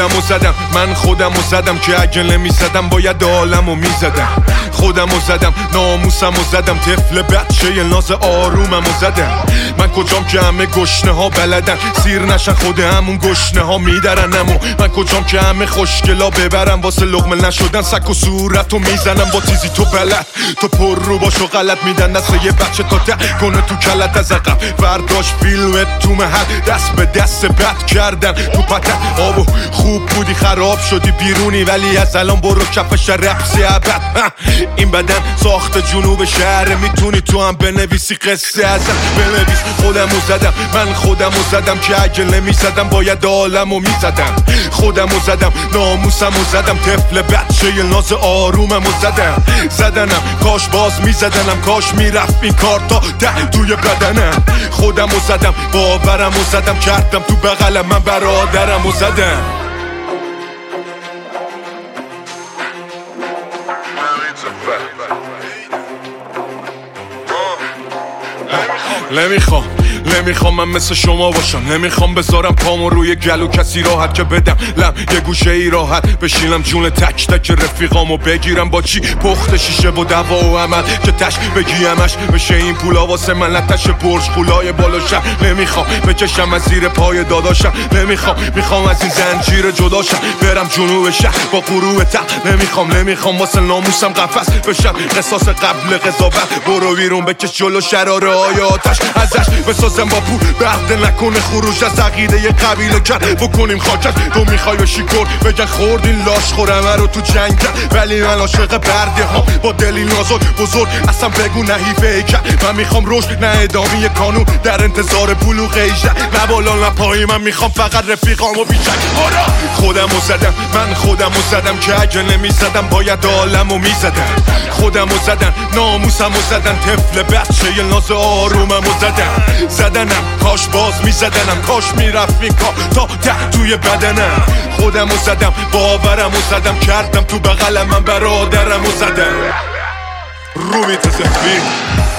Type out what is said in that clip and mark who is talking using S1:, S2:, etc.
S1: خودمو زدم، من خودمو زدم که اگه نمیزدم باید عالمو میزدم. خودمو زدم، ناموسمو زدم، طفل بچه ناز آروممو زدم. من کجام که همه گشنه ها بلدن سیر نشن خود همون گشنه ها میدرنمو. من کجام که همه خوشگلا ببرم واسه لقمه نشدن سک و صورتو میزنم با تیزی تو بلد. تو پر رو باشو غلط میدن دست یه بچه تا ده کنه تو کلت از عقب برداشت فیلمت تو محل دست به دست بد کردن تو پتن. آبو خوب بودی خراب شدی بیرونی ولی از الان برو کفش رقصی ابد. این بدن ساخت جنوب شهر میتونی تو هم بنویسی قصه ازم بنویس. خودمو زدم، من خودمو زدم که اگه نمیزدم باید عالمو میزدم. خودمو زدم، ناموسمو زدم، طفل بچه ناز آروممو زدم. زدنم کاش باز میزدنم، کاش میرفت این کار تا ده توی بدنم. خودمو زدم، باورمو زدم، کردم تو بغلم من برادرمو زدم. نمیخوام من مثل شما باشم، نمیخوام بذارم پامو روی گلو کسی راحت که بدم لم یه گوشه ای راحت بشینم جون تک تک رفیقامو بگیرم با چی پخت شیشه و دوا و عمل که تش بگیمش بشه این پولا واسه من لتش برج قولای بالاشم. نمیخوام بکشم از زیر پای داداشم، میخوام از این زنجیر جداشم برم جنوب شهر با غروب تق. نمیخوام واسه ناموسم قفس بشم قصاص قبل قضاوت. برو بیرون بکش جلو شراره های آتش ازش بسازم با پول بعد نکنه خروج از عقیده یه قبیله کرد بکنیم خاکش. تو میخوای بشی گل بگن خوردین لاش خورمه رو تو جنگ ولی من عاشق برده ها با دلی نازک بزرگ اصلا بگو نحیفه کرد. من میخوام رشد نه ادامه قانون در انتظار بلوغ 18 نه بالا نه پایی. من میخوام فقط رفیقامو بیشک. خودمو زدم، من خودمو زدم که اگه نمیزدم باید عالمو میزدم. خودمو زدم، ناموسمو زدم، طفل بچه ناز آروممو زدنم کاش باز میزدنم، کاش میرفت این کار تا ده توی بدنم. خودمو زدم، باورمو زدم، کردم تو بغلم من برادرمو زدم. رومی تسفیر